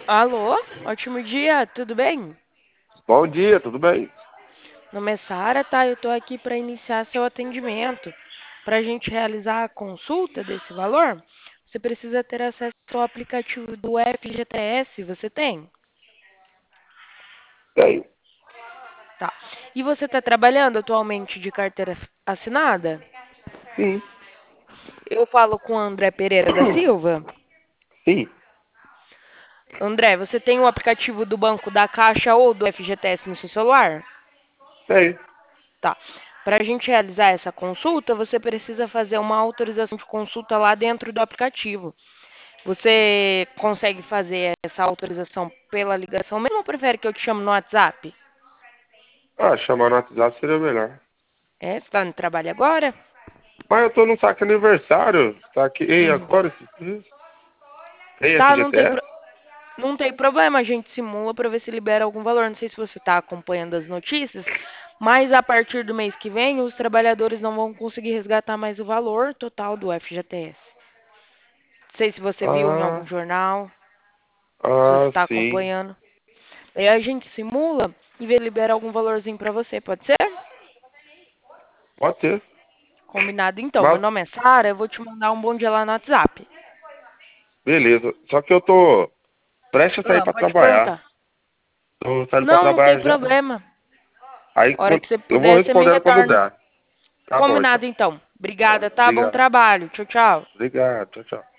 Alô, ótimo dia, tudo bem? Bom dia, tudo bem? Meu nome é Sara, tá? Eu tô aqui para iniciar seu atendimento. Para a gente realizar a consulta desse valor, você precisa ter acesso ao aplicativo do FGTS, você tem? Tenho. Tá. E você está trabalhando atualmente de carteira assinada? Sim. Eu falo com o André Pereira da Silva. Sim, André, você tem o aplicativo do Banco da Caixa ou do FGTS no seu celular? tenho. Tá. Para a gente realizar essa consulta, você precisa fazer uma autorização de consulta lá dentro do aplicativo. Você consegue fazer essa autorização pela ligação mesmo ou prefere que eu te chame no WhatsApp? Chamar no WhatsApp seria melhor. É, você está no trabalho agora? Mas eu tô num saque aniversário. Tá aqui Uhum. agora esses dias. Tem Tá, FGTS? não tem problema, a gente simula para ver se libera algum valor. Não sei se você está acompanhando as notícias, mas a partir do mês que vem, os trabalhadores não vão conseguir resgatar mais o valor total do FGTS. Não sei se você viu em algum Ah, jornal, se você está sim. acompanhando. Aí a gente simula e vê libera algum valorzinho para você, pode ser? Pode ser. Combinado então. Meu Mas, nome é Sara, eu vou te mandar um bom dia lá no WhatsApp. beleza. Só que eu tô prestes a sair Ah, pra pode trabalhar. perguntar. Tô saindo pra Não, não tem trabalhar já. problema. Aí A hora que você eu vou puder, você me respondendo quando retorna. der. Tá bom, então. Combinado então. Obrigada, tá? Bom Obrigado. trabalho. Tchau, tchau. Obrigado. Tchau, tchau.